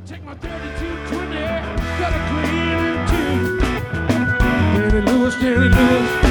Take my 32-20, got a clean too. Jerry Lewis, Jerry Lewis.